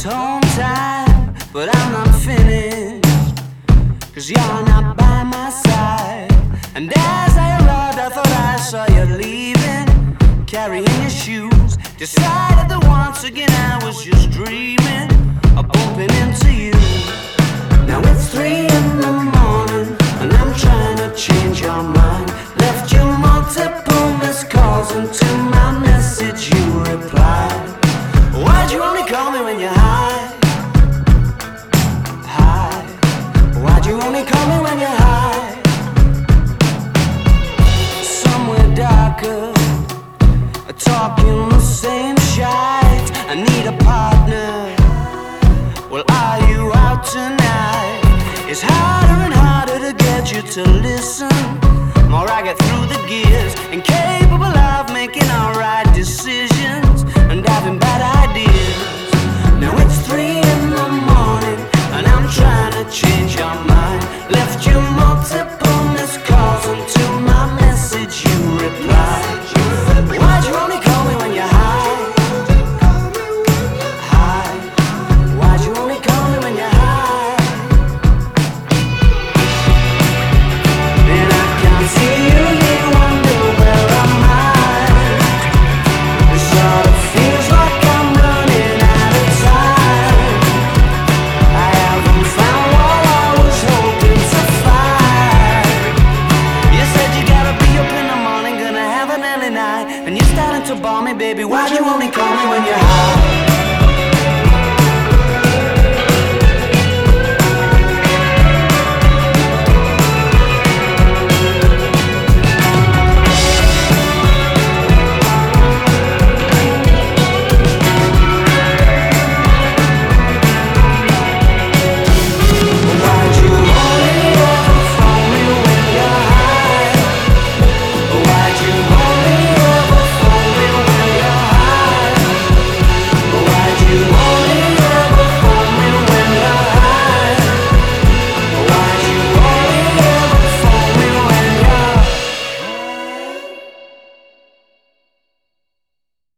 home time, but I'm not finished, 'cause you're not by my side. And as I arrived, I thought I saw you leaving, carrying your shoes. Decided that once again I was just dreaming of bumping into you. Now it's 3 in the morning, and I'm trying to change your mind. Left you multiple missed calls, and to my message you replied. Why'd you only call me when you're high? High. Why'd you only call me when you're high? Somewhere darker, talking the same shite. I need a partner. Well, are you out tonight? It's harder and harder to get you to listen. More I get through the gears in case